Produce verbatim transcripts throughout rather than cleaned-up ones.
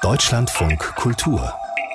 Deutschlandfunk Kultur.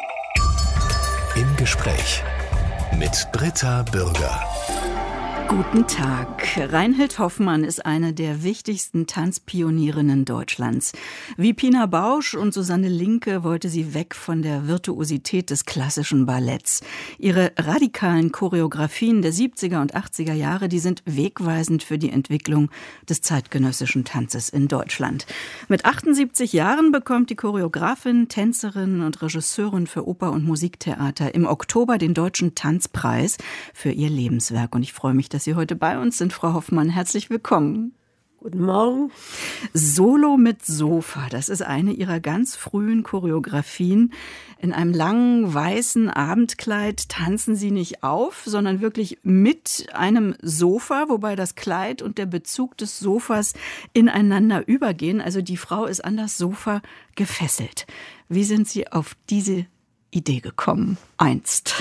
Im Gespräch mit Britta Bürger. Guten Tag. Reinhild Hoffmann ist eine der wichtigsten Tanzpionierinnen Deutschlands. Wie Pina Bausch und Susanne Linke wollte sie weg von der Virtuosität des klassischen Balletts. Ihre radikalen Choreografien der siebziger und achtziger Jahre, die sind wegweisend für die Entwicklung des zeitgenössischen Tanzes in Deutschland. Mit achtundsiebzig Jahren bekommt die Choreografin, Tänzerin und Regisseurin für Oper und Musiktheater im Oktober den Deutschen Tanzpreis für ihr Lebenswerk. Und ich freue mich, dass Sie heute bei uns sind, Frau Hoffmann. Herzlich willkommen. Guten Morgen. Solo mit Sofa, das ist eine Ihrer ganz frühen Choreografien. In einem langen, weißen Abendkleid tanzen Sie nicht auf, sondern wirklich mit einem Sofa, wobei das Kleid und der Bezug des Sofas ineinander übergehen. Also die Frau ist an das Sofa gefesselt. Wie sind Sie auf diese Idee gekommen, einst?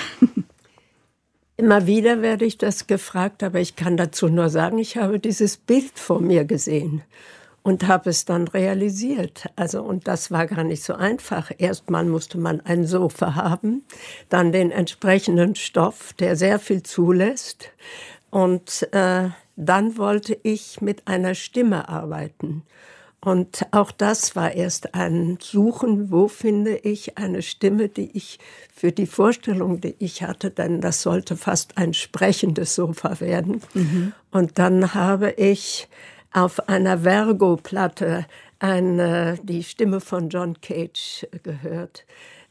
Immer wieder werde ich das gefragt, aber ich kann dazu nur sagen, ich habe dieses Bild vor mir gesehen und habe es dann realisiert. Also, und das war gar nicht so einfach. Erstmal musste man ein Sofa haben, dann den entsprechenden Stoff, der sehr viel zulässt. Und äh, dann wollte ich mit einer Stimme arbeiten. Und auch das war erst ein Suchen, wo finde ich eine Stimme, die ich für die Vorstellung, die ich hatte, denn das sollte fast ein sprechendes Sofa werden. Mhm. Und dann habe ich auf einer Vergo-Platte eine, die Stimme von John Cage gehört.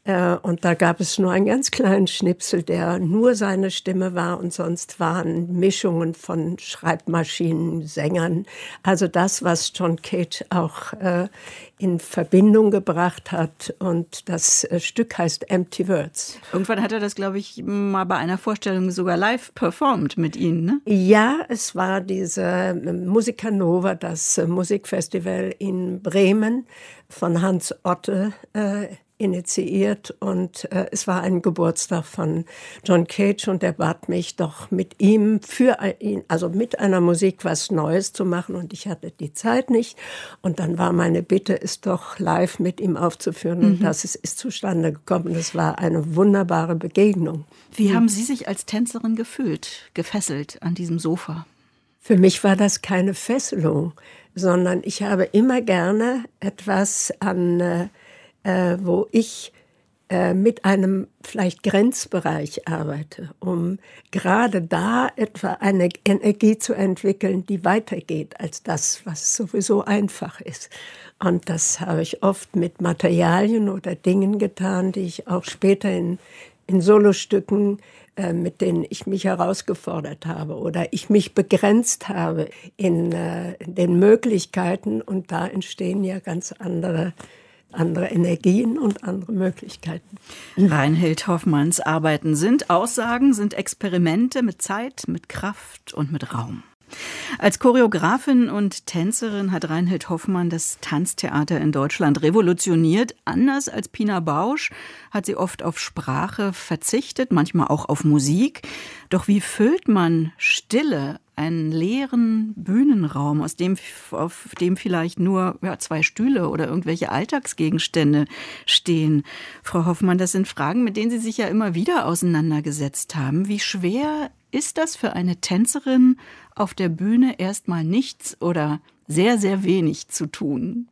Und da gab es nur einen ganz kleinen Schnipsel, der nur seine Stimme war und sonst waren Mischungen von Schreibmaschinen, Sängern. Also das, was John Cage auch äh, in Verbindung gebracht hat. Und das äh, Stück heißt Empty Words. Irgendwann hat er das, glaube ich, mal bei einer Vorstellung sogar live performt mit Ihnen, ne? Ja, es war diese Musica Nova, das äh, Musikfestival in Bremen von Hans Otte äh, initiiert und äh, es war ein Geburtstag von John Cage und er bat mich doch mit ihm für ihn, also mit einer Musik was Neues zu machen und ich hatte die Zeit nicht und dann war meine Bitte, es doch live mit ihm aufzuführen mhm. und das ist, ist zustande gekommen. Das war eine wunderbare Begegnung. Wie mhm. haben Sie sich als Tänzerin gefühlt, gefesselt an diesem Sofa? Für mich war das keine Fesselung, sondern ich habe immer gerne etwas an äh, Äh, wo ich äh, mit einem vielleicht Grenzbereich arbeite, um gerade da etwa eine Energie zu entwickeln, die weitergeht als das, was sowieso einfach ist. Und das habe ich oft mit Materialien oder Dingen getan, die ich auch später in, in Solostücken, äh, mit denen ich mich herausgefordert habe oder ich mich begrenzt habe in, äh, in den Möglichkeiten. Und da entstehen ja ganz andere andere Energien und andere Möglichkeiten. Reinhild Hoffmanns Arbeiten sind Aussagen, sind Experimente mit Zeit, mit Kraft und mit Raum. Als Choreografin und Tänzerin hat Reinhild Hoffmann das Tanztheater in Deutschland revolutioniert. Anders als Pina Bausch hat sie oft auf Sprache verzichtet, manchmal auch auf Musik. Doch wie füllt man Stille, einen leeren Bühnenraum, aus dem, auf dem vielleicht nur ja, zwei Stühle oder irgendwelche Alltagsgegenstände stehen? Frau Hoffmann, das sind Fragen, mit denen Sie sich ja immer wieder auseinandergesetzt haben. Wie schwer ist das für eine Tänzerin, auf der Bühne erstmal nichts oder sehr, sehr wenig zu tun?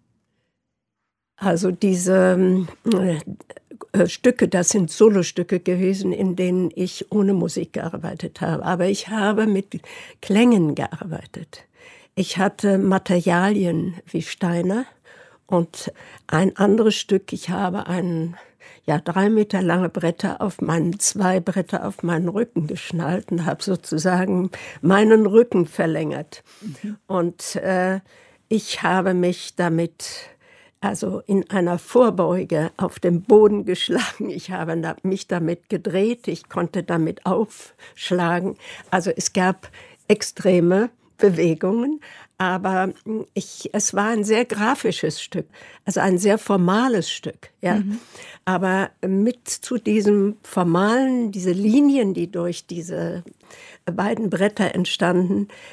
Also diese äh, Stücke, das sind Solostücke gewesen, in denen ich ohne Musik gearbeitet habe. Aber ich habe mit Klängen gearbeitet. Ich hatte Materialien wie Steine und ein anderes Stück, ich habe einen ja, drei Meter lange Bretter auf meinen, zwei Bretter auf meinen Rücken geschnallt und habe sozusagen meinen Rücken verlängert. Mhm. Und äh, ich habe mich damit, also in einer Vorbeuge auf den Boden geschlagen. Ich habe mich damit gedreht, ich konnte damit aufschlagen. Also es gab extreme Bewegungen, aber ich, es war ein sehr grafisches Stück, also ein sehr formales Stück. Ja. Mhm. Aber mit zu diesem formalen, diese Linien, die durch diese beiden Bretter entstanden,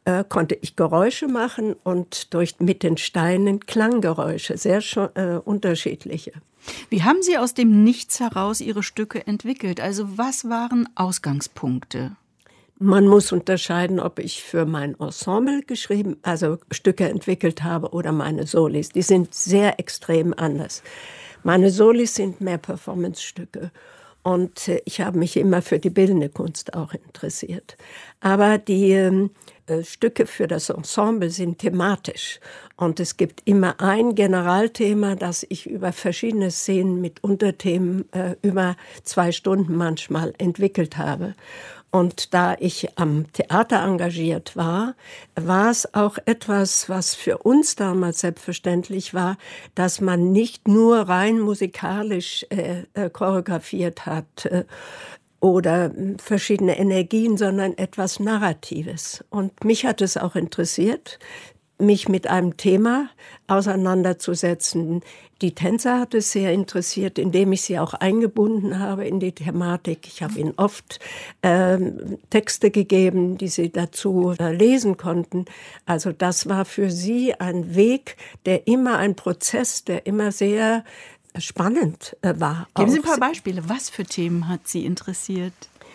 äh, konnte ich Geräusche machen und durch, mit den Steinen Klanggeräusche, sehr schon, äh, unterschiedliche. Wie haben Sie aus dem Nichts heraus Ihre Stücke entwickelt? Also was waren Ausgangspunkte? Man muss unterscheiden, ob ich für mein Ensemble geschrieben, also Stücke entwickelt habe oder meine Solis. Die sind sehr extrem anders. Meine Solis sind mehr Performance-Stücke. Und ich habe mich immer für die bildende Kunst auch interessiert. Aber die äh, Stücke für das Ensemble sind thematisch. Und es gibt immer ein Generalthema, das ich über verschiedene Szenen mit Unterthemen äh, über zwei Stunden manchmal entwickelt habe. Und da ich am Theater engagiert war, war es auch etwas, was für uns damals selbstverständlich war, dass man nicht nur rein musikalisch äh, äh, choreografiert hat äh, oder verschiedene Energien, sondern etwas Narratives. Und mich hat es auch interessiert, mich mit einem Thema auseinanderzusetzen. Die Tänzer hat es sehr interessiert, indem ich sie auch eingebunden habe in die Thematik. Ich habe ihnen oft äh, Texte gegeben, die sie dazu äh, lesen konnten. Also das war für sie ein Weg, der immer ein Prozess, der immer sehr spannend äh, war. Geben Sie ein paar Beispiele. Was für Themen hat Sie interessiert?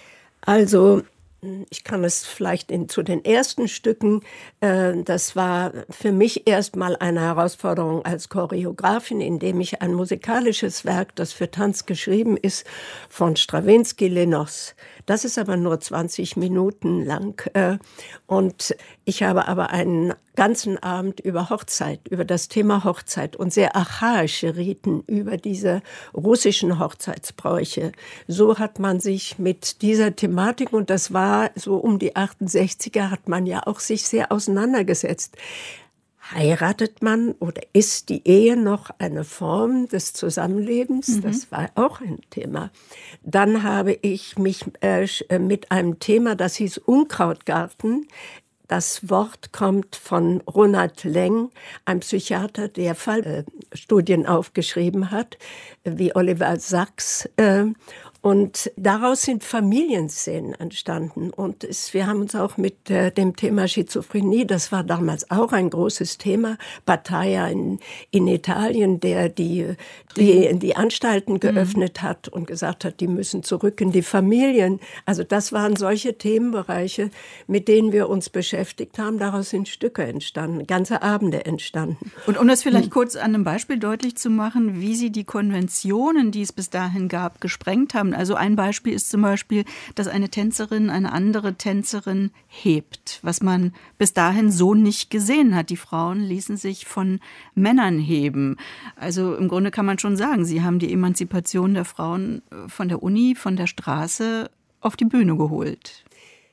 Also ich kann es vielleicht in, zu den ersten Stücken, äh, das war für mich erstmal eine Herausforderung als Choreografin, indem ich ein musikalisches Werk, das für Tanz geschrieben ist, von Strawinsky, Lenos. Das ist aber nur zwanzig Minuten lang. Äh, und ich habe aber einen ganzen Abend über Hochzeit, über das Thema Hochzeit und sehr archaische Riten, über diese russischen Hochzeitsbräuche. So hat man sich mit dieser Thematik, und das war so um die achtundsechziger, hat man ja auch sich sehr auseinandergesetzt. Heiratet man oder ist die Ehe noch eine Form des Zusammenlebens? Mhm. Das war auch ein Thema. Dann habe ich mich äh, mit einem Thema, das hieß Unkrautgarten. Das Wort kommt von Ronald Leng, einem Psychiater, der Fallstudien aufgeschrieben hat, wie Oliver Sacks. Und daraus sind Familienszenen entstanden. Und es, wir haben uns auch mit äh, dem Thema Schizophrenie, das war damals auch ein großes Thema, Battaglia in, in Italien, der die, die, die Anstalten geöffnet mhm. hat und gesagt hat, die müssen zurück in die Familien. Also das waren solche Themenbereiche, mit denen wir uns beschäftigt haben. Daraus sind Stücke entstanden, ganze Abende entstanden. Und um das vielleicht mhm. kurz an einem Beispiel deutlich zu machen, wie Sie die Konventionen, die es bis dahin gab, gesprengt haben. Also ein Beispiel ist zum Beispiel, dass eine Tänzerin eine andere Tänzerin hebt, was man bis dahin so nicht gesehen hat. Die Frauen ließen sich von Männern heben. Also im Grunde kann man schon sagen, sie haben die Emanzipation der Frauen von der Uni, von der Straße auf die Bühne geholt.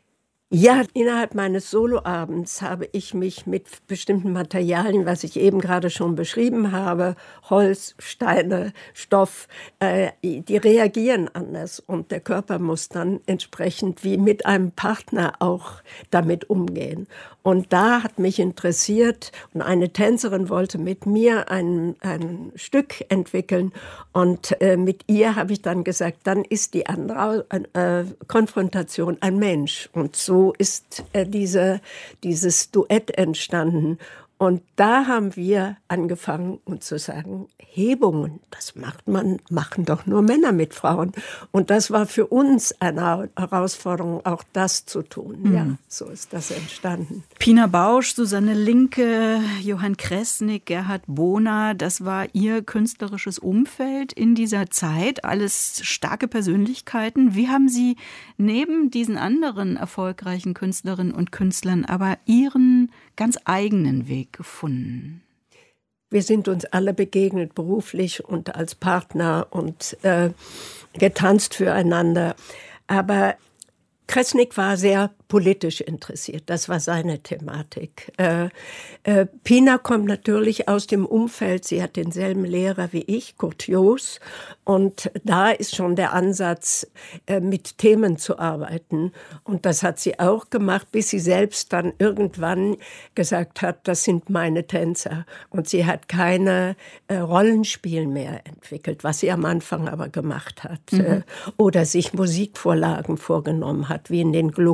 Ja, innerhalb meines Soloabends habe ich mich mit bestimmten Materialien, was ich eben gerade schon beschrieben habe, Holz, Steine, Stoff, äh, die reagieren anders und der Körper muss dann entsprechend wie mit einem Partner auch damit umgehen. Und da hat mich interessiert und eine Tänzerin wollte mit mir ein, ein Stück entwickeln und äh, mit ihr habe ich dann gesagt, dann ist die andere äh, Konfrontation ein Mensch und so So ist äh, diese, dieses Duett entstanden. Und da haben wir angefangen, uns zu sagen, Hebungen, das macht man, machen doch nur Männer mit Frauen. Und das war für uns eine Herausforderung, auch das zu tun. Mhm. Ja, so ist das entstanden. Pina Bausch, Susanne Linke, Johann Kresnik, Gerhard Bohner, das war Ihr künstlerisches Umfeld in dieser Zeit. Alles starke Persönlichkeiten. Wie haben Sie neben diesen anderen erfolgreichen Künstlerinnen und Künstlern aber Ihren ganz eigenen Weg gefunden? Wir sind uns alle begegnet, beruflich und als Partner und äh, getanzt füreinander. Aber Kresnik war sehr politisch interessiert. Das war seine Thematik. Äh, äh, Pina kommt natürlich aus dem Umfeld. Sie hat denselben Lehrer wie ich, Kurt Joos. Und da ist schon der Ansatz, äh, mit Themen zu arbeiten. Und das hat sie auch gemacht, bis sie selbst dann irgendwann gesagt hat, das sind meine Tänzer. Und sie hat keine äh, Rollenspiel mehr entwickelt, was sie am Anfang aber gemacht hat. Mhm. Äh, oder sich Musikvorlagen vorgenommen hat, wie in den Gluck, äh,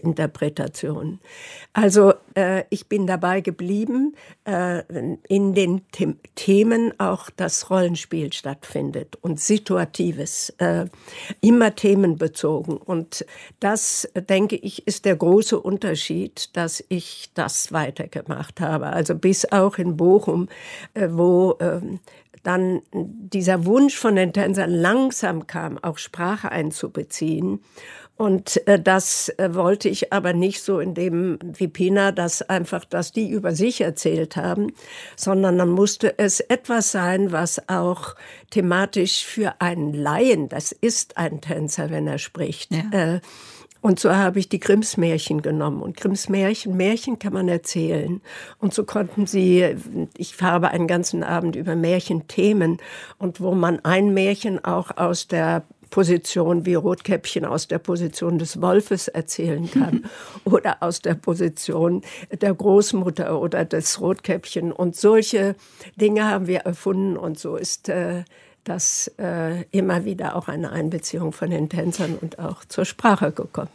Neuinterpretationen. Also äh, ich bin dabei geblieben, äh, in den The- Themen auch das Rollenspiel stattfindet und Situatives, äh, immer themenbezogen. Und das, denke ich, ist der große Unterschied, dass ich das weitergemacht habe. Also bis auch in Bochum, äh, wo äh, dann dieser Wunsch von den Tänzern langsam kam, auch Sprache einzubeziehen. Und äh, das äh, wollte ich aber nicht so in dem wie Pina, dass einfach, dass die über sich erzählt haben, sondern dann musste es etwas sein, was auch thematisch für einen Laien, das ist ein Tänzer, wenn er spricht. Ja. Äh, und so habe ich die Grimms Märchen genommen. Und Grimms Märchen, Märchen kann man erzählen. Und so konnten sie, ich habe einen ganzen Abend über Märchenthemen und wo man ein Märchen auch aus der Position wie Rotkäppchen aus der Position des Wolfes erzählen kann oder aus der Position der Großmutter oder des Rotkäppchen. Und solche Dinge haben wir erfunden und so ist äh, das äh, immer wieder auch eine Einbeziehung von den Tänzern und auch zur Sprache gekommen.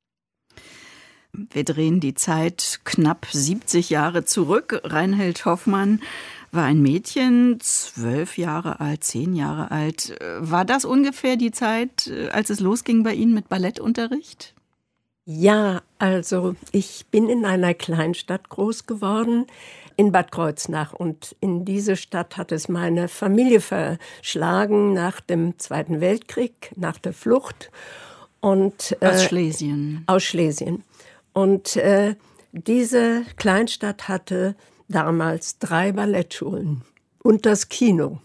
Wir drehen die Zeit knapp siebzig Jahre zurück. Reinhild Hoffmann war ein Mädchen, zwölf Jahre alt, zehn Jahre alt. War das ungefähr die Zeit, als es losging bei Ihnen mit Ballettunterricht? Ja, also ich bin in einer Kleinstadt groß geworden, in Bad Kreuznach. Und in diese Stadt hat es meine Familie verschlagen nach dem Zweiten Weltkrieg, nach der Flucht. Und, aus äh, Schlesien. Aus Schlesien. Und äh, diese Kleinstadt hatte damals drei Ballettschulen und das Kino.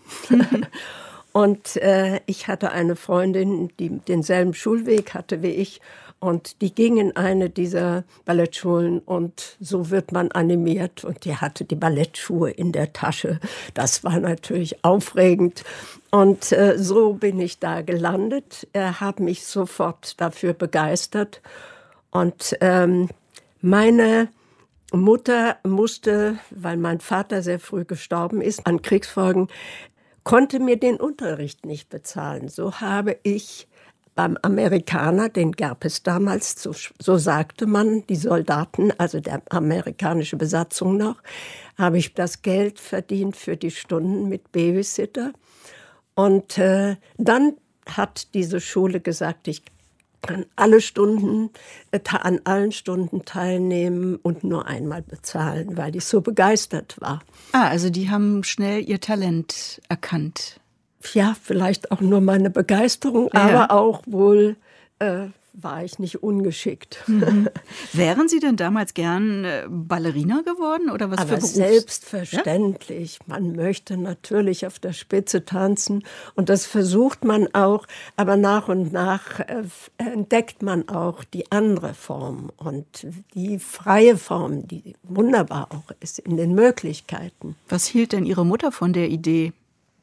Und äh, ich hatte eine Freundin, die denselben Schulweg hatte wie ich. Und die ging in eine dieser Ballettschulen und so wird man animiert. Und die hatte die Ballettschuhe in der Tasche. Das war natürlich aufregend. Und äh, so bin ich da gelandet. Er hat mich sofort dafür begeistert. Und ähm, meine Mutter musste, weil mein Vater sehr früh gestorben ist, an Kriegsfolgen, konnte mir den Unterricht nicht bezahlen. So habe ich beim Amerikaner, den gab es damals, so, so sagte man, die Soldaten, also der amerikanische Besatzung noch, habe ich das Geld verdient für die Stunden mit Babysitter. Und äh, dann hat diese Schule gesagt, ich kann alle Stunden, äh, an allen Stunden teilnehmen und nur einmal bezahlen, weil ich so begeistert war. Ah, also die haben schnell ihr Talent erkannt. Ja, vielleicht auch nur meine Begeisterung, ja. Aber auch wohl äh, war ich nicht ungeschickt. Mhm. Wären Sie denn damals gern äh, Ballerina geworden oder was aber für Berufs? Selbstverständlich. Ja? Man möchte natürlich auf der Spitze tanzen und das versucht man auch, aber nach und nach äh, entdeckt man auch die andere Form und die freie Form, die wunderbar auch ist in den Möglichkeiten. Was hielt denn Ihre Mutter von der Idee?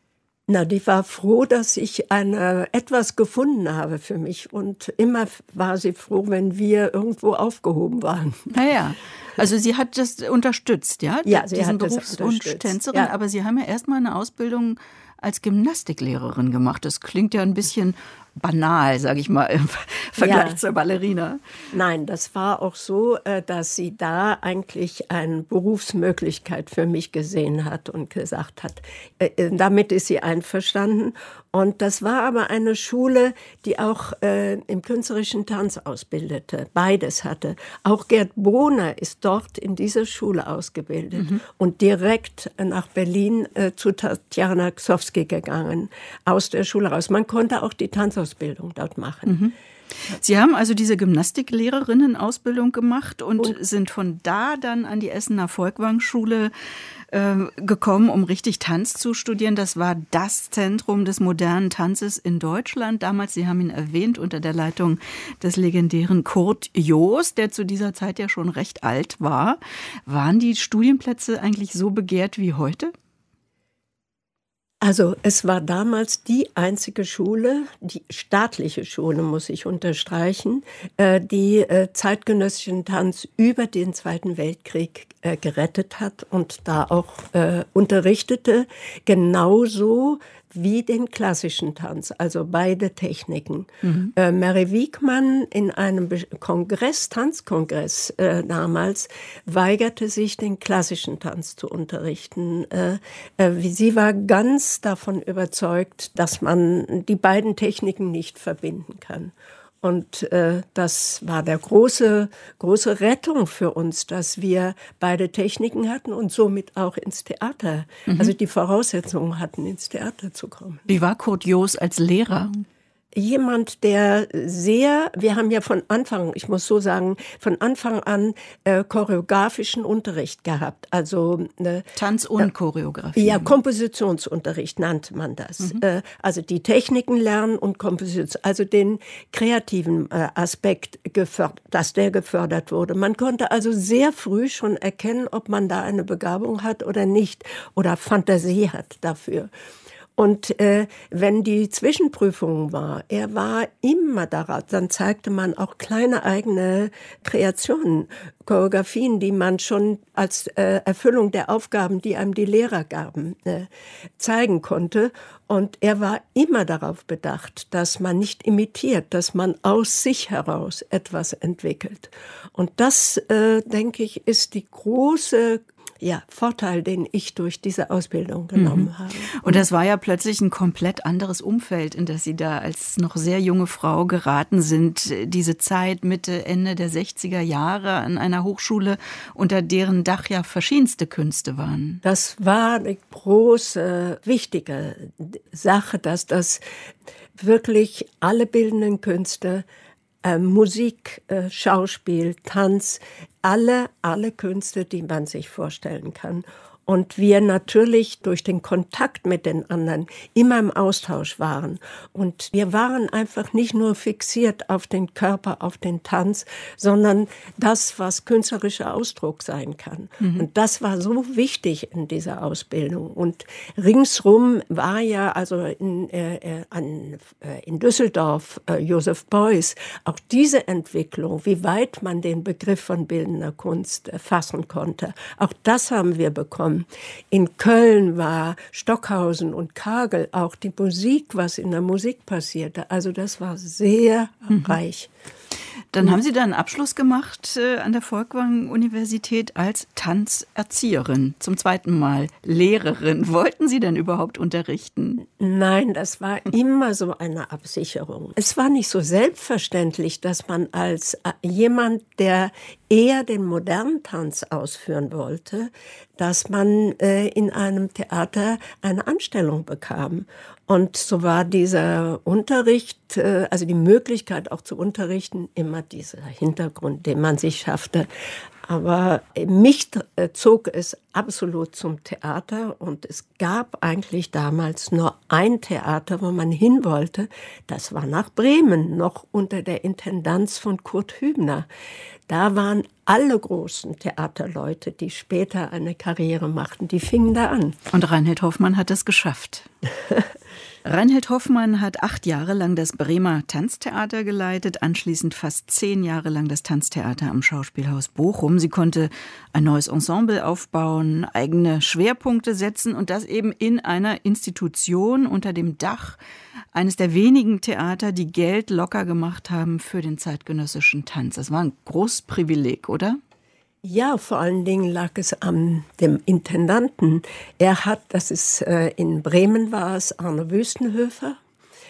Na, die war froh, dass ich eine, etwas gefunden habe für mich. Und immer war sie froh, wenn wir irgendwo aufgehoben waren. Naja, also sie hat das unterstützt, ja? Ja, sie diesen hat das Berufswunsch unterstützt. Tänzerin. Ja. Aber Sie haben ja erst mal eine Ausbildung als Gymnastiklehrerin gemacht. Das klingt ja ein bisschen banal, sage ich mal, im Vergleich ja. zur Ballerina. Nein, das war auch so, dass sie da eigentlich eine Berufsmöglichkeit für mich gesehen hat und gesagt hat, damit ist sie einverstanden. Und das war aber eine Schule, die auch äh, im künstlerischen Tanz ausbildete, beides hatte. Auch Gerd Bohner ist dort in dieser Schule ausgebildet mhm. und direkt nach Berlin äh, zu Tatjana Ksowski gegangen, aus der Schule raus. Man konnte auch die Tanzausbildung dort machen. Mhm. Sie haben also diese Gymnastiklehrerinnen-Ausbildung gemacht und, und sind von da dann an die Essener Folkwang-Schule äh, gekommen, um richtig Tanz zu studieren. Das war das Zentrum des modernen Tanzes in Deutschland. Damals, Sie haben ihn erwähnt, unter der Leitung des legendären Kurt Joost, der zu dieser Zeit ja schon recht alt war. Waren die Studienplätze eigentlich so begehrt wie heute? Also es war damals die einzige Schule, die staatliche Schule, muss ich unterstreichen, die zeitgenössischen Tanz über den Zweiten Weltkrieg gerettet hat und da auch unterrichtete, genauso wie den klassischen Tanz, also beide Techniken. Mhm. Äh, Mary Wiegmann in einem Kongress, Tanzkongress äh, damals, weigerte sich, den klassischen Tanz zu unterrichten. Äh, äh, sie war ganz davon überzeugt, dass man die beiden Techniken nicht verbinden kann. Und äh, das war der große, große Rettung für uns, dass wir beide Techniken hatten und somit auch ins Theater, mhm. also die Voraussetzungen hatten, ins Theater zu kommen. Wie war Kurt Joos als Lehrer? Jemand, der sehr, wir haben ja von Anfang, ich muss so sagen, von Anfang an äh, choreografischen Unterricht gehabt. Also äh, Tanz und Choreografie. Ja, Kompositionsunterricht nannte man das. Mhm. Äh, also die Techniken lernen und Komposition, also den kreativen äh, Aspekt gefördert, dass der gefördert wurde. Man konnte also sehr früh schon erkennen, ob man da eine Begabung hat oder nicht oder Fantasie hat dafür. Und äh, wenn die Zwischenprüfung war, er war immer darauf, dann zeigte man auch kleine eigene Kreationen, Choreografien, die man schon als äh, Erfüllung der Aufgaben, die einem die Lehrer gaben, äh, zeigen konnte. Und er war immer darauf bedacht, dass man nicht imitiert, dass man aus sich heraus etwas entwickelt. Und das, äh, denke ich, ist die große Ja, Vorteil, den ich durch diese Ausbildung genommen mhm. habe. Und das war ja plötzlich ein komplett anderes Umfeld, in das Sie da als noch sehr junge Frau geraten sind. Diese Zeit Mitte, Ende der sechziger Jahre an einer Hochschule, unter deren Dach ja verschiedenste Künste waren. Das war eine große, wichtige Sache, dass das wirklich alle bildenden Künste, Äh, Musik, äh, Schauspiel, Tanz, alle, alle Künste, die man sich vorstellen kann. Und wir natürlich durch den Kontakt mit den anderen immer im Austausch waren. Und wir waren einfach nicht nur fixiert auf den Körper, auf den Tanz, sondern das, was künstlerischer Ausdruck sein kann. Mhm. Und das war so wichtig in dieser Ausbildung. Und ringsrum war ja, also in, äh, an, äh, in Düsseldorf, äh, Joseph Beuys, auch diese Entwicklung, wie weit man den Begriff von bildender Kunst äh, fassen konnte. Auch das haben wir bekommen. In Köln war Stockhausen und Kagel, auch die Musik, was in der Musik passierte. Also das war sehr mhm. reich. Dann haben Sie da einen Abschluss gemacht äh, an der Folkwang-Universität als Tanzerzieherin, zum zweiten Mal Lehrerin. Wollten Sie denn überhaupt unterrichten? Nein, das war immer so eine Absicherung. Es war nicht so selbstverständlich, dass man als äh, jemand, der eher den modernen Tanz ausführen wollte, dass man äh, in einem Theater eine Anstellung bekam. Und so war dieser Unterricht, äh, also die Möglichkeit auch zu unterrichten, immer dieser Hintergrund, den man sich schaffte. Aber mich äh, zog es absolut zum Theater und es gab eigentlich damals nur ein Theater, wo man hin wollte. Das war nach Bremen, noch unter der Intendanz von Kurt Hübner. Da waren alle großen Theaterleute, die später eine Karriere machten, die fingen da an. Und Reinhild Hoffmann hat es geschafft. Reinhild Hoffmann hat acht Jahre lang das Bremer Tanztheater geleitet, anschließend fast zehn Jahre lang das Tanztheater am Schauspielhaus Bochum. Sie konnte ein neues Ensemble aufbauen, eigene Schwerpunkte setzen und das eben in einer Institution unter dem Dach eines der wenigen Theater, die Geld locker gemacht haben für den zeitgenössischen Tanz. Das war ein großes Privileg, oder? Ja, vor allen Dingen lag es an dem Intendanten. Er hat, das ist äh, in Bremen war es, Arne Wüstenhöfer,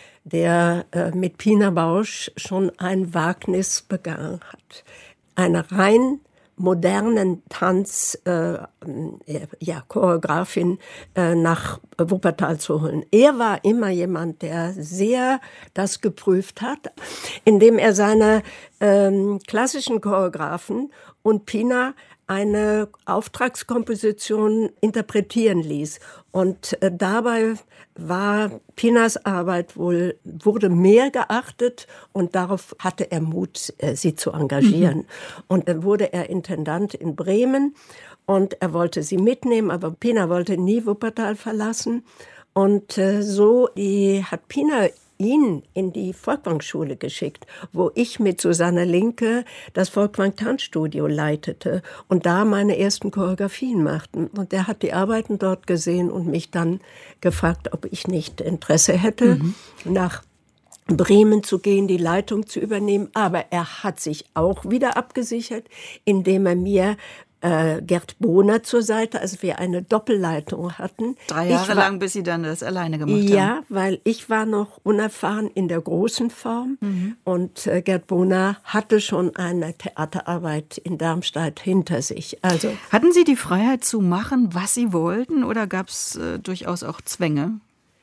der äh, mit Pina Bausch schon ein Wagnis begangen hat. Eine rein modernen Tanz, äh, ja, Choreografin äh, nach Wuppertal zu holen. Er war immer jemand, der sehr das geprüft hat, indem er seine ähm, klassischen Choreografen und Pina eine Auftragskomposition interpretieren ließ. Und äh, dabei war Pinas Arbeit wohl, wurde mehr geachtet und darauf hatte er Mut, äh, sie zu engagieren. Mhm. Und dann wurde er Intendant in Bremen und er wollte sie mitnehmen, aber Pina wollte nie Wuppertal verlassen. Und äh, so die hat Pina ihn in die Folkwang-Schule geschickt, wo ich mit Susanne Linke das Folkwang-Tanzstudio leitete und da meine ersten Choreografien machten. Und er hat die Arbeiten dort gesehen und mich dann gefragt, ob ich nicht Interesse hätte, mhm. nach Bremen zu gehen, die Leitung zu übernehmen. Aber er hat sich auch wieder abgesichert, indem er mir Äh, Gerd Bohner zur Seite, also wir eine Doppelleitung hatten. Drei Jahre war, lang, bis Sie dann das alleine gemacht haben. Ja, weil ich war noch unerfahren in der großen Form mhm. und äh, Gerd Bohner hatte schon eine Theaterarbeit in Darmstadt hinter sich. Also hatten Sie die Freiheit zu machen, was Sie wollten, oder gab es äh, durchaus auch Zwänge?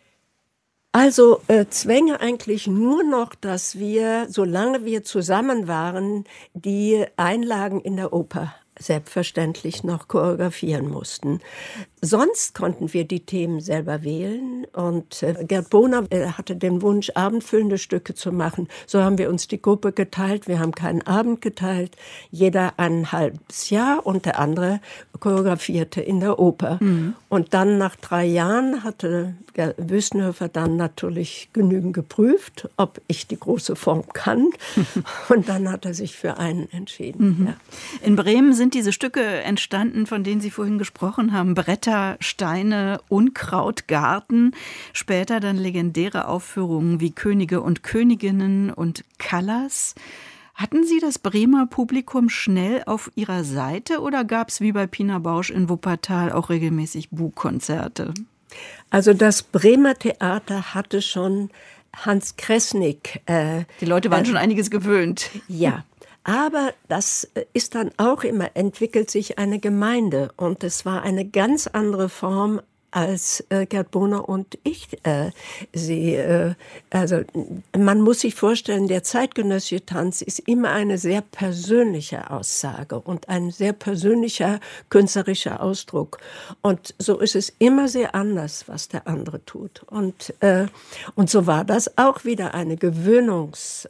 Also äh, Zwänge eigentlich nur noch, dass wir, solange wir zusammen waren, die Einlagen in der Oper selbstverständlich noch choreografieren mussten. Sonst konnten wir die Themen selber wählen und äh, Gerd Bohner äh, hatte den Wunsch, abendfüllende Stücke zu machen. So haben wir uns die Gruppe geteilt. Wir haben keinen Abend geteilt, jeder ein halbes Jahr und der andere choreografierte in der Oper. Mhm. Und dann nach drei Jahren hatte Wüstenhofer dann natürlich genügend geprüft, ob ich die große Form kann. Und dann hat er sich für einen entschieden. Mhm. Ja. In Bremen sind diese Stücke entstanden, von denen Sie vorhin gesprochen haben. Bretter, Steine, Unkraut, Garten. Später dann legendäre Aufführungen wie Könige und Königinnen und Callas. Hatten Sie das Bremer Publikum schnell auf Ihrer Seite oder gab es wie bei Pina Bausch in Wuppertal auch regelmäßig Bugkonzerte? Also das Bremer Theater hatte schon Hans Kresnik. Äh, Die Leute waren äh, schon einiges gewöhnt. Ja, aber das ist dann auch immer, entwickelt sich eine Gemeinde. Und es war eine ganz andere Form, als äh, Gerd Bohner und ich äh, sie, äh, also man muss sich vorstellen, der zeitgenössische Tanz ist immer eine sehr persönliche Aussage und ein sehr persönlicher künstlerischer Ausdruck. Und so ist es immer sehr anders, was der andere tut. Und, äh, und so war das auch wieder eine Gewöhnungszeit,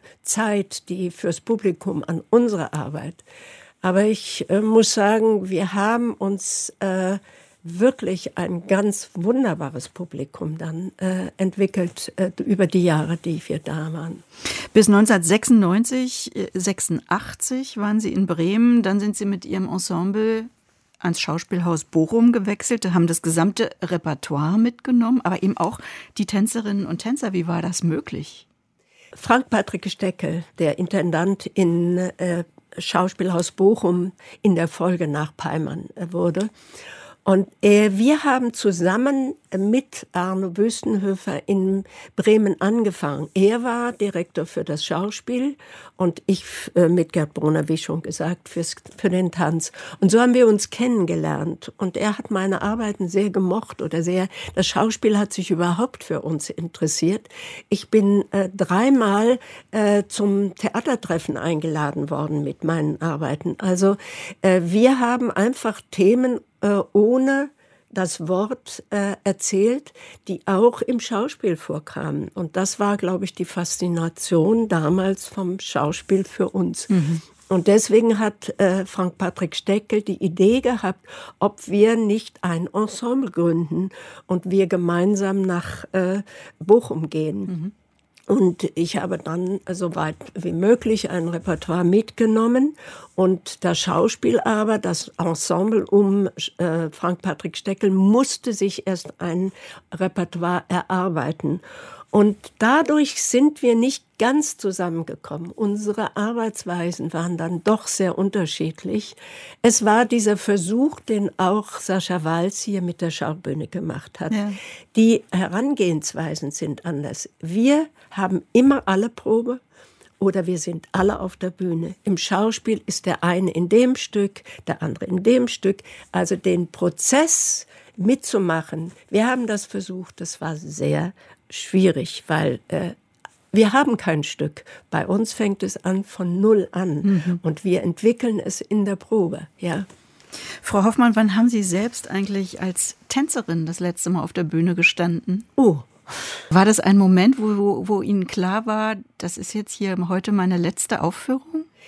äh, die fürs Publikum an unsere Arbeit. Aber ich äh, muss sagen, wir haben uns äh, wirklich ein ganz wunderbares Publikum dann äh, entwickelt äh, über die Jahre, die wir da waren. Bis neunzehnhundertsechsundneunzig, sechsundachtzig waren Sie in Bremen. Dann sind Sie mit Ihrem Ensemble ans Schauspielhaus Bochum gewechselt, haben das gesamte Repertoire mitgenommen, aber eben auch die Tänzerinnen und Tänzer. Wie war das möglich? Frank Patrick Steckel, der Intendant in äh, Schauspielhaus Bochum, in der Folge nach Peimann äh, wurde. Und äh, wir haben zusammen mit Arno Wüstenhofer in Bremen angefangen. Er war Direktor für das Schauspiel und ich äh, mit Gerd Bohner, wie schon gesagt, fürs, für den Tanz. Und so haben wir uns kennengelernt. Und er hat meine Arbeiten sehr gemocht oder sehr, das Schauspiel hat sich überhaupt für uns interessiert. Ich bin äh, dreimal äh, zum Theatertreffen eingeladen worden mit meinen Arbeiten. Also äh, wir haben einfach Themen ohne das Wort äh, erzählt, die auch im Schauspiel vorkamen. Und das war, glaube ich, die Faszination damals vom Schauspiel für uns. Mhm. Und deswegen hat äh, Frank Patrick Steckel die Idee gehabt, ob wir nicht ein Ensemble gründen und wir gemeinsam nach äh, Bochum gehen. Mhm. Und ich habe dann so weit wie möglich ein Repertoire mitgenommen. Und das Schauspiel aber, das Ensemble um äh, Frank Patrick Steckel, musste sich erst ein Repertoire erarbeiten. Und dadurch sind wir nicht ganz zusammengekommen. Unsere Arbeitsweisen waren dann doch sehr unterschiedlich. Es war dieser Versuch, den auch Sascha Walz hier mit der Schaubühne gemacht hat. Ja. Die Herangehensweisen sind anders. Wir haben immer alle Probe oder wir sind alle auf der Bühne. Im Schauspiel ist der eine in dem Stück, der andere in dem Stück. Also den Prozess mitzumachen, wir haben das versucht, das war sehr schwierig, weil äh, wir haben kein Stück. Bei uns fängt es an von Null an mhm. und wir entwickeln es in der Probe. Ja. Frau Hoffmann, wann haben Sie selbst eigentlich als Tänzerin das letzte Mal auf der Bühne gestanden? Oh. War das ein Moment, wo, wo, wo Ihnen klar war, das ist jetzt hier heute meine letzte Aufführung?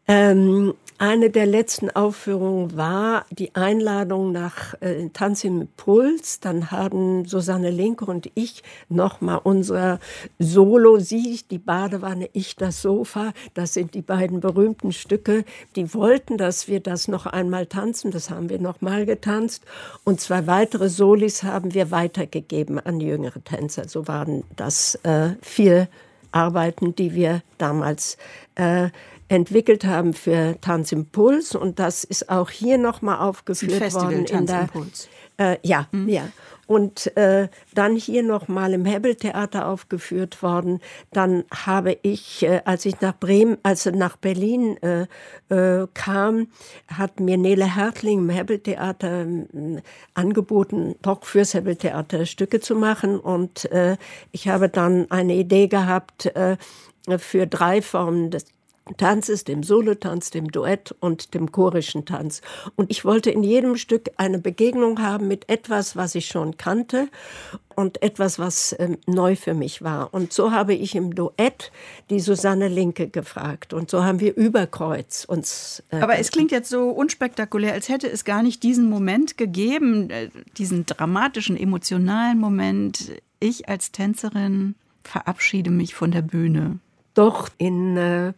Ähm, eine der letzten Aufführungen war die Einladung nach äh, Tanz im Impuls. Dann haben Susanne Linke und ich nochmal unser Solo, sie die Badewanne, ich das Sofa. Das sind die beiden berühmten Stücke. Die wollten, dass wir das noch einmal tanzen. Das haben wir nochmal getanzt. Und zwei weitere Solis haben wir weitergegeben an jüngere Tänzer. So waren das äh, vier Arbeiten, die wir damals äh, entwickelt haben für Tanzimpuls, und das ist auch hier nochmal aufgeführt Festival, worden. In der, äh, ja, mhm. ja. Und äh, dann hier nochmal im Hebbel-Theater aufgeführt worden. Dann habe ich, äh, als ich nach Bremen, also nach Berlin äh, äh, kam, hat mir Nele Hertling im Hebbel-Theater äh, angeboten, doch fürs Hebbel-Theater Stücke zu machen. Und äh, ich habe dann eine Idee gehabt äh, für drei Formen des Tanzes, dem Solotanz, dem Duett und dem chorischen Tanz. Und ich wollte in jedem Stück eine Begegnung haben mit etwas, was ich schon kannte und etwas, was ähm, neu für mich war. Und so habe ich im Duett die Susanne Linke gefragt. Und so haben wir über Kreuz uns... Äh, Aber es klingt jetzt so unspektakulär, als hätte es gar nicht diesen Moment gegeben, äh, diesen dramatischen, emotionalen Moment. Ich als Tänzerin verabschiede mich von der Bühne. Doch in... Äh,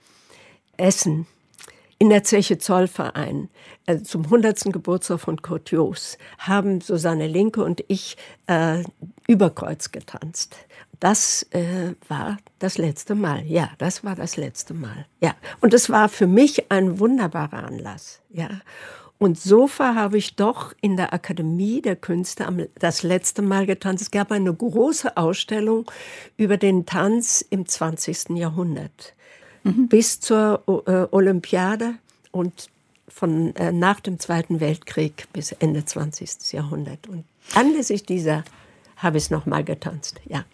Essen, in der Zeche Zollverein, äh, zum hundertsten Geburtstag von Kurt Joos, haben Susanne Linke und ich äh, Überkreuz getanzt. Das äh, war das letzte Mal. Ja, das war das letzte Mal. Ja, und es war für mich ein wunderbarer Anlass. Ja. Und Sofa habe ich doch in der Akademie der Künste das letzte Mal getanzt. Es gab eine große Ausstellung über den Tanz im zwanzigsten Jahrhundert. Mhm. Bis zur äh, Olympiade und von äh, nach dem Zweiten Weltkrieg bis Ende zwanzigsten Jahrhundert. Und anlässlich dieser habe ich es noch mal getanzt, ja.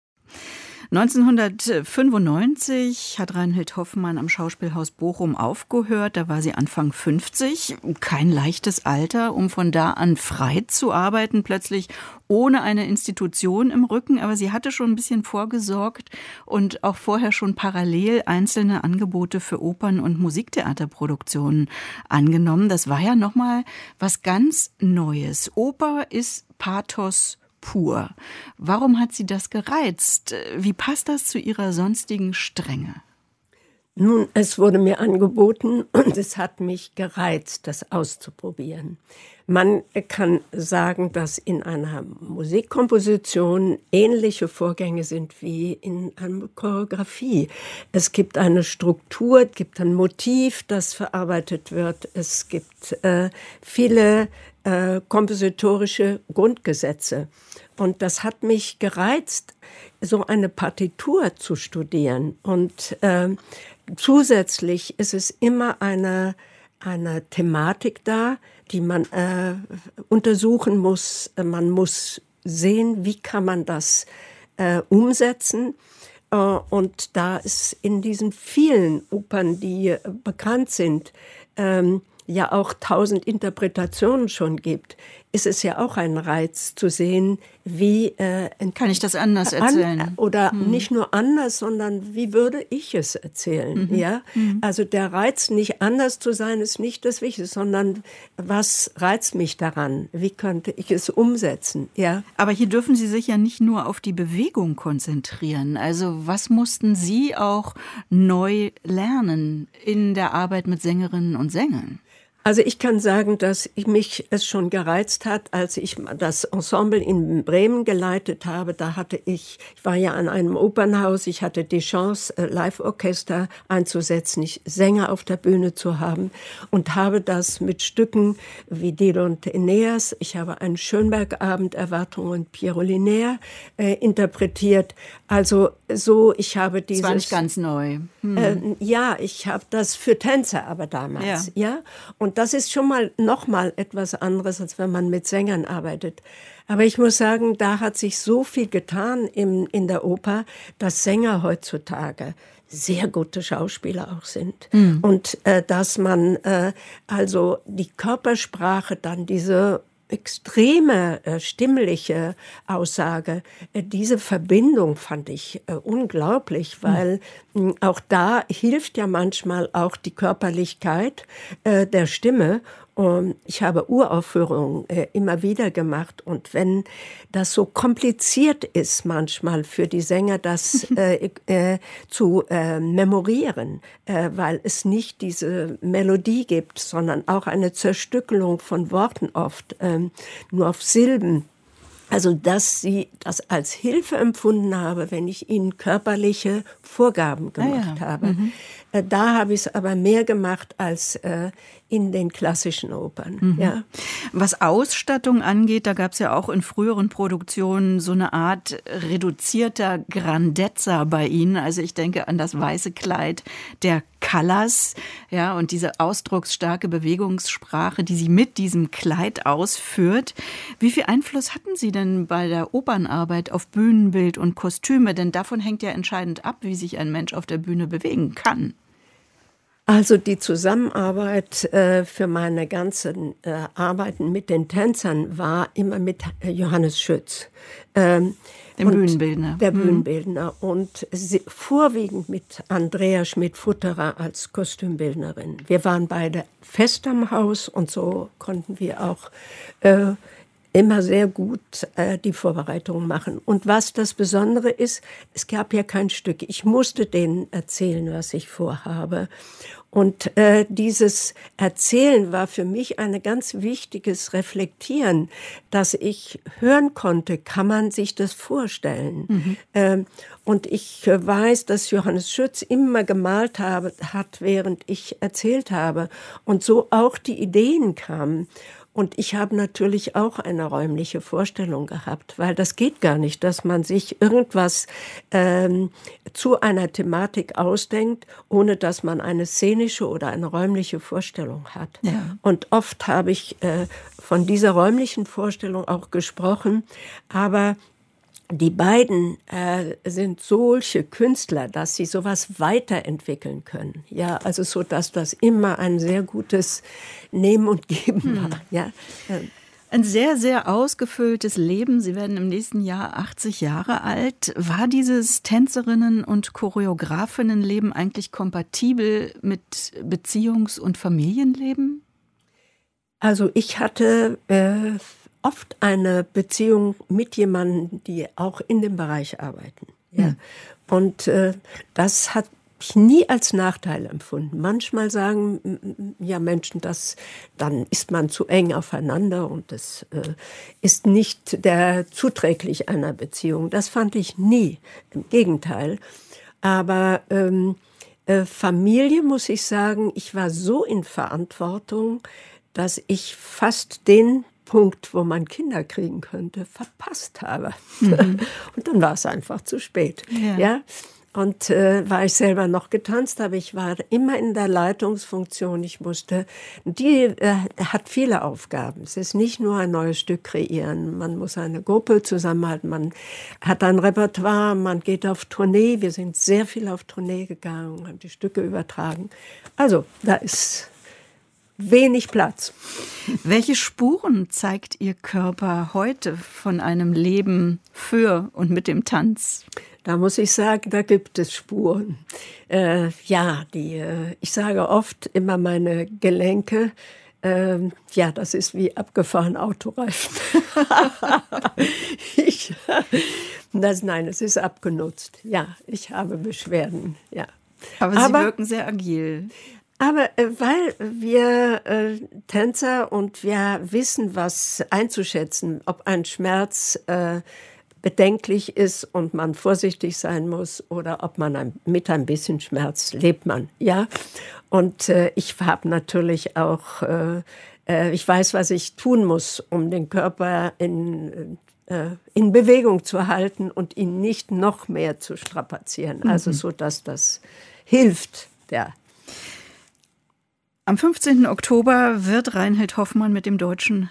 neunzehnhundertfünfundneunzig hat Reinhild Hoffmann am Schauspielhaus Bochum aufgehört. Da war sie Anfang fünfzig. Kein leichtes Alter, um von da an frei zu arbeiten, plötzlich ohne eine Institution im Rücken. Aber sie hatte schon ein bisschen vorgesorgt und auch vorher schon parallel einzelne Angebote für Opern- und Musiktheaterproduktionen angenommen. Das war ja nochmal was ganz Neues. Oper ist Pathos pur. Warum hat sie das gereizt? Wie passt das zu ihrer sonstigen Strenge? Nun, es wurde mir angeboten und es hat mich gereizt, das auszuprobieren. Man kann sagen, dass in einer Musikkomposition ähnliche Vorgänge sind wie in einer Choreografie. Es gibt eine Struktur, es gibt ein Motiv, das verarbeitet wird. Es gibt äh, viele äh, kompositorische Grundgesetze. Und das hat mich gereizt, so eine Partitur zu studieren. Und äh, zusätzlich ist es immer eine, eine Thematik da, die man äh, untersuchen muss. Man muss sehen, wie kann man das äh, umsetzen. Äh, und da es in diesen vielen Opern, die äh, bekannt sind, ähm, ja auch tausend Interpretationen schon gibt, ist es ja auch ein Reiz zu sehen, wie... Äh, Kann ich das anders erzählen? An, oder hm. nicht nur anders, sondern wie würde ich es erzählen? Mhm. Ja? Mhm. Also der Reiz, nicht anders zu sein, ist nicht das Wichtige, sondern was reizt mich daran? Wie könnte ich es umsetzen? Ja? Aber hier dürfen Sie sich ja nicht nur auf die Bewegung konzentrieren. Also was mussten Sie auch neu lernen in der Arbeit mit Sängerinnen und Sängern? Also ich kann sagen, dass ich mich es schon gereizt hat, als ich das Ensemble in Bremen geleitet habe. Da hatte ich, ich war ja an einem Opernhaus, ich hatte die Chance, Live-Orchester einzusetzen, ich Sänger auf der Bühne zu haben und habe das mit Stücken wie Dido und Aeneas, ich habe einen Schönberg-Abend, Erwartung und Piero Linaire äh, interpretiert. Also so, ich habe dieses... Das war nicht ganz neu. Hm. Äh, ja, ich habe das für Tänzer aber damals, ja. ja? Und das ist schon mal noch mal etwas anderes, als wenn man mit Sängern arbeitet. Aber ich muss sagen, da hat sich so viel getan in, in der Oper, dass Sänger heutzutage sehr gute Schauspieler auch sind. Mhm. Und äh, dass man äh, also die Körpersprache, dann diese extreme äh, stimmliche Aussage. Äh, diese Verbindung fand ich äh, unglaublich, weil mhm. mh, auch da hilft ja manchmal auch die Körperlichkeit äh, der Stimme. Und ich habe Uraufführungen äh, immer wieder gemacht. Und wenn das so kompliziert ist manchmal für die Sänger, das äh, äh, zu äh, memorieren, äh, weil es nicht diese Melodie gibt, sondern auch eine Zerstückelung von Worten oft, ähm, nur auf Silben. Also, dass sie das als Hilfe empfunden habe, wenn ich ihnen körperliche Vorgaben gemacht ah ja. habe. Mhm. Äh, da habe ich es aber mehr gemacht als äh, in den klassischen Opern. Mhm. Ja. Was Ausstattung angeht, da gab es ja auch in früheren Produktionen so eine Art reduzierter Grandezza bei Ihnen. Also ich denke an das weiße Kleid der Callas, ja, und diese ausdrucksstarke Bewegungssprache, die sie mit diesem Kleid ausführt. Wie viel Einfluss hatten Sie denn bei der Opernarbeit auf Bühnenbild und Kostüme? Denn davon hängt ja entscheidend ab, wie sich ein Mensch auf der Bühne bewegen kann. Also die Zusammenarbeit äh, für meine ganzen äh, Arbeiten mit den Tänzern war immer mit äh, Johannes Schütz. Ähm, Dem Bühnenbildner. Der mhm. Bühnenbildner. Und sie, vorwiegend mit Andrea Schmidt-Futterer als Kostümbildnerin. Wir waren beide fest am Haus und so konnten wir auch äh, immer sehr gut äh, die Vorbereitungen machen. Und was das Besondere ist, es gab ja kein Stück. Ich musste denen erzählen, was ich vorhabe. Und äh, dieses Erzählen war für mich ein ganz wichtiges Reflektieren, dass ich hören konnte, kann man sich das vorstellen? Mhm. Ähm, und ich äh, weiß, dass Johannes Schütz immer gemalt habe, hat, während ich erzählt habe. Und so auch die Ideen kamen. Und ich habe natürlich auch eine räumliche Vorstellung gehabt, weil das geht gar nicht, dass man sich irgendwas ähm, zu einer Thematik ausdenkt, ohne dass man eine szenische oder eine räumliche Vorstellung hat. Ja. Und oft habe ich äh, von dieser räumlichen Vorstellung auch gesprochen, aber die beiden äh, sind solche Künstler, dass sie sowas weiterentwickeln können. Ja, also so, dass das immer ein sehr gutes Nehmen und Geben hm. war. Ja. Ein sehr, sehr ausgefülltes Leben. Sie werden im nächsten Jahr achtzig Jahre alt. War dieses Tänzerinnen- und Choreografinnenleben eigentlich kompatibel mit Beziehungs- und Familienleben? Also ich hatte äh, oft eine Beziehung mit jemandem, die auch in dem Bereich arbeiten. Ja. Mhm. Und äh, das hat ich nie als Nachteil empfunden. Manchmal sagen ja Menschen, dass dann ist man zu eng aufeinander und das äh, ist nicht der zuträglich einer Beziehung. Das fand ich nie. Im Gegenteil. Aber ähm, äh, Familie, muss ich sagen, ich war so in Verantwortung, dass ich fast den Punkt, wo man Kinder kriegen könnte, verpasst habe. Mhm. Und dann war es einfach zu spät. Ja. Ja? Und äh, war ich selber noch getanzt, aber ich war immer in der Leitungsfunktion. Ich musste, die äh, hat viele Aufgaben. Es ist nicht nur ein neues Stück kreieren. Man muss eine Gruppe zusammenhalten. Man hat ein Repertoire. Man geht auf Tournee. Wir sind sehr viel auf Tournee gegangen, haben die Stücke übertragen. Also da ist wenig Platz. Welche Spuren zeigt Ihr Körper heute von einem Leben für und mit dem Tanz? Da muss ich sagen, da gibt es Spuren. Äh, ja, die, äh, ich sage oft immer meine Gelenke, äh, ja, das ist wie abgefahren Autoreifen. ich, das, nein, es ist abgenutzt. Ja, ich habe Beschwerden, ja. Aber Sie Aber, wirken sehr agil. Aber äh, weil wir äh, Tänzer und wir wissen, was einzuschätzen, ob ein Schmerz äh, bedenklich ist und man vorsichtig sein muss oder ob man ein, mit ein bisschen Schmerz lebt man, ja. Und äh, ich habe natürlich auch, äh, äh, ich weiß, was ich tun muss, um den Körper in, äh, in Bewegung zu halten und ihn nicht noch mehr zu strapazieren. Mhm. Also so, dass das hilft, ja. Am fünfzehnten Oktober wird Reinhild Hoffmann mit dem Deutschen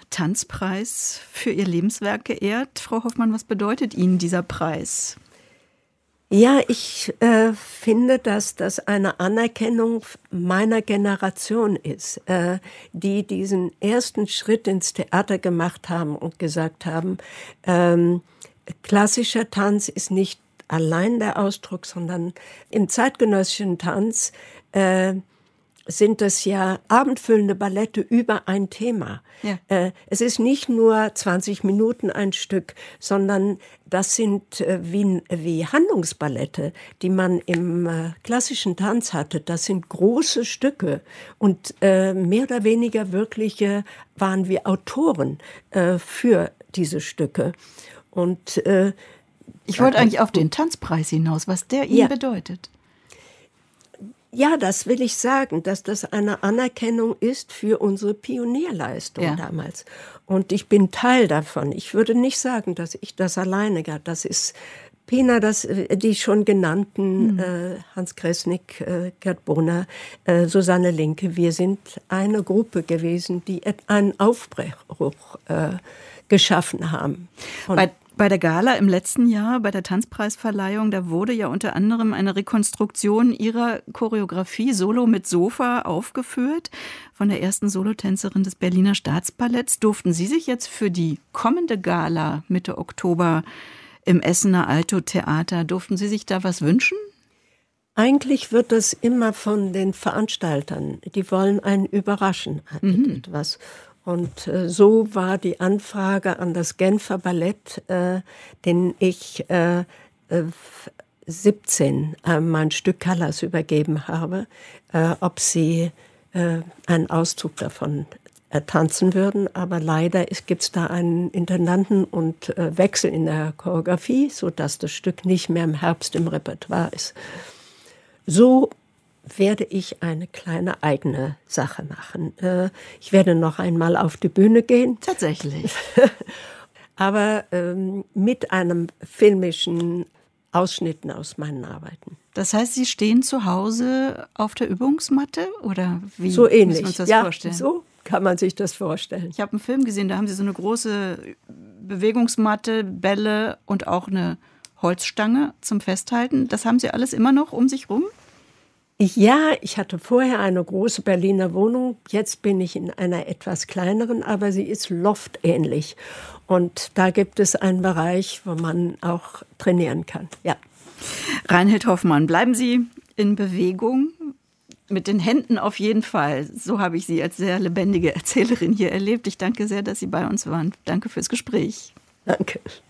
Tanzpreis für ihr Lebenswerk geehrt. Frau Hoffmann, was bedeutet Ihnen dieser Preis? Ja, ich äh, finde, dass das eine Anerkennung meiner Generation ist, äh, die diesen ersten Schritt ins Theater gemacht haben und gesagt haben, ähm, klassischer Tanz ist nicht allein der Ausdruck, sondern im zeitgenössischen Tanz äh, sind es ja abendfüllende Ballette über ein Thema. Ja. Äh, es ist nicht nur zwanzig Minuten ein Stück, sondern das sind äh, wie, wie Handlungsballette, die man im äh, klassischen Tanz hatte. Das sind große Stücke und äh, mehr oder weniger wirkliche waren wir Autoren äh, für diese Stücke. Und äh, ich wollte eigentlich auf den Tanzpreis hinaus, was der Ihnen ja. bedeutet. Ja, das will ich sagen, dass das eine Anerkennung ist für unsere Pionierleistung ja. damals. Und ich bin Teil davon. Ich würde nicht sagen, dass ich das alleine gab. Das ist Pina, das, die schon genannten, mhm. äh, Hans Kresnik, äh, Gerd Bohner, äh, Susanne Linke. Wir sind eine Gruppe gewesen, die einen Aufbruch äh, geschaffen haben. Und Bei Bei der Gala im letzten Jahr, bei der Tanzpreisverleihung, da wurde ja unter anderem eine Rekonstruktion Ihrer Choreografie Solo mit Sofa aufgeführt von der ersten Solotänzerin des Berliner Staatsballetts. Durften Sie sich jetzt für die kommende Gala Mitte Oktober im Essener Alto Theater, durften Sie sich da was wünschen? Eigentlich wird das immer von den Veranstaltern. Die wollen einen überraschen mit mhm. etwas. Und äh, so war die Anfrage an das Genfer Ballett, äh, den ich äh, äh, siebzehn äh, mein Stück Callas übergeben habe, äh, ob sie äh, einen Auszug davon äh, tanzen würden. Aber leider gibt es da einen Intendanten und äh, Wechsel in der Choreografie, sodass das Stück nicht mehr im Herbst im Repertoire ist. So werde ich eine kleine eigene Sache machen. Ich werde noch einmal auf die Bühne gehen. Tatsächlich. Aber ähm, mit einem filmischen Ausschnitten aus meinen Arbeiten. Das heißt, Sie stehen zu Hause auf der Übungsmatte? Oder wie so ähnlich. müssen wir uns das ja, vorstellen? So kann man sich das vorstellen. Ich habe einen Film gesehen, da haben Sie so eine große Bewegungsmatte, Bälle und auch eine Holzstange zum Festhalten. Das haben Sie alles immer noch um sich rum? Ich, ja, ich hatte vorher eine große Berliner Wohnung. Jetzt bin ich in einer etwas kleineren, aber sie ist loftähnlich. Und da gibt es einen Bereich, wo man auch trainieren kann. Ja. Reinhild Hoffmann, bleiben Sie in Bewegung. Mit den Händen auf jeden Fall. So habe ich Sie als sehr lebendige Erzählerin hier erlebt. Ich danke sehr, dass Sie bei uns waren. Danke fürs Gespräch. Danke.